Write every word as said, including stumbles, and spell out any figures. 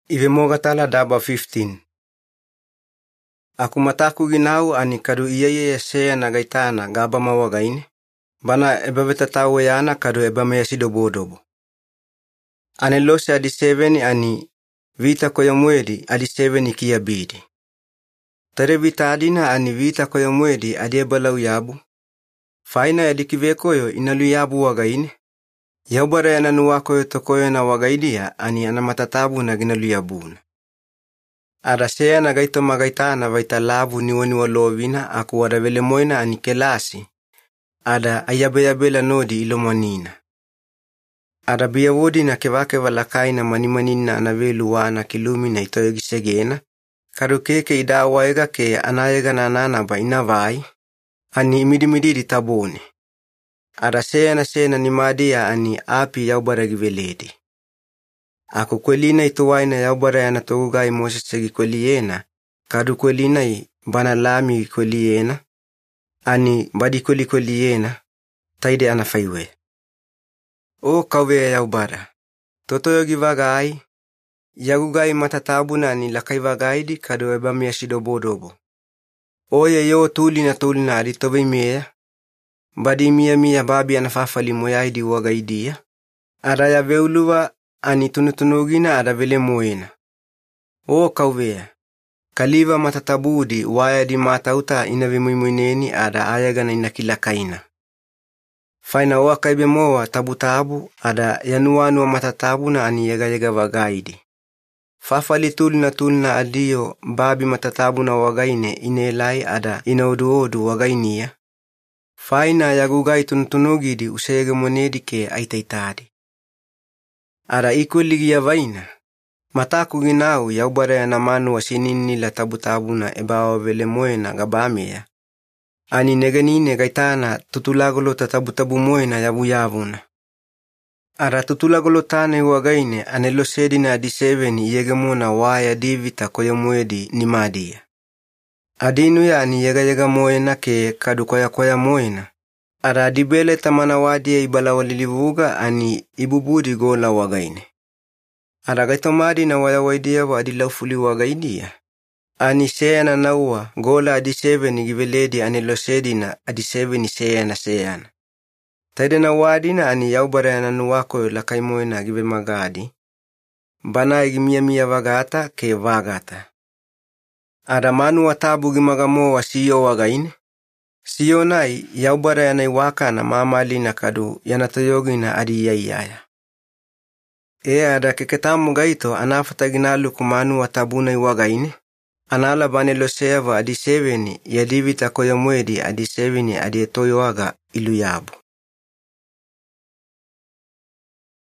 Ivemogatala daba fifteen. Aku mataku ginau ani kadu iye yesea na gaitana gaba mawagaine, bana ebaveta tawe yana kadu ebame sidobodobo. Ane lose adi seven ani vita koya mwedi adi seven kia bidi. Tare vita adina ani vita koya mwedi adi ebalau yabu. Faina edi kivekoyo inalu yabu wagaine. Yaubara yana nuwakoyo tokoyo na wagaidia ani ana matatabu na ginalu yabuna. Ada sea na gaito magaitana vaita labu niwani walovina aku wada vele moina ani kelasi. Ada ayabeyabela nodi ilomanina. Ada biyawodi na kevake valakai na manimanina anavelu wana kilumi na itoyogi segena. Karukeke idawaega ke anayega na nana ba inavai. Ani imidimidiri tabone. Ada sea na sea na nimadia ani api yaubara giveledi. Aku kwelina ituwaina yaubara yana togugai Moses segi kweliena. Kadu kwelina i bana lami kweliena. Ani badi kweli kweliena. Taide anafaiwe. O kawe yaubara. Totoyo givagai. Yagugai matatabu na ni lakai vagaidi kadu ebamia shidobodobo. Oye yo tuli na tuli na aditobe mea. Badi mia mia babi anafafali moyaidi wagaidia. Araya veuluwa ani tunutunugina ada vele moena. O kawea. Kaliva matatabudi waya di matauta inavimuimuineni ada ayagana inakilakaina. Faina oa kaibe moa tabu-tabu ada yanuanu wa matatabu na ani yaga yaga wagaidi. Fafali tuli na tuli na adio babi matatabu na wagaine inelai ada inaudu-odu wagainia. Faina yagugai tunutunugidi usayage monedi ke aitaitadi. Ara ikweligi ya vaina. Mataku ginau yaubara ya namanu wa sinini la tabu-tabu na ebawa vele moena gabamea. Ani neganine gaitana tutulagolo ta tabu-tabu moena yabu yavuna. Ara tutulagolo tane wagaine anelo sedi na adi seven yegemona waya divita koya mwedi ni madia. Adinu ya ani yega yega moena ke kadu koya koya moena. Ara adibele tamana wadia ibala walilivuga ani ibubudi gola wagaine. Ara gaitomadi na waya waidia wa adilafuli wagaidia. Ani seana naua gola adi seven giveledi ani losedi na adi seven seana seana. Taide na wadina ani yaubara ya nanuwako lakai moena give magadi. Bana igimia mia vagata ke vagata. Ara manu watabu gimagamo wa siyo wagaine. Siyo nai yaubara ya naiwaka na mamali na kadu yanatoyogi na adi yaiyaya. E ada keketamu gaito anafata ginalu kumanu watabu na iwagaine. Anala bane lo seva adi seven yadivita koya mwedi adi seven adi etoyo waga ilu yabu.